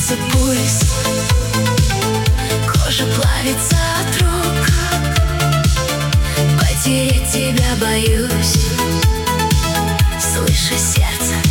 бьется пульс, кожа плавится от рук. Потерять тебя боюсь, слыша сердце,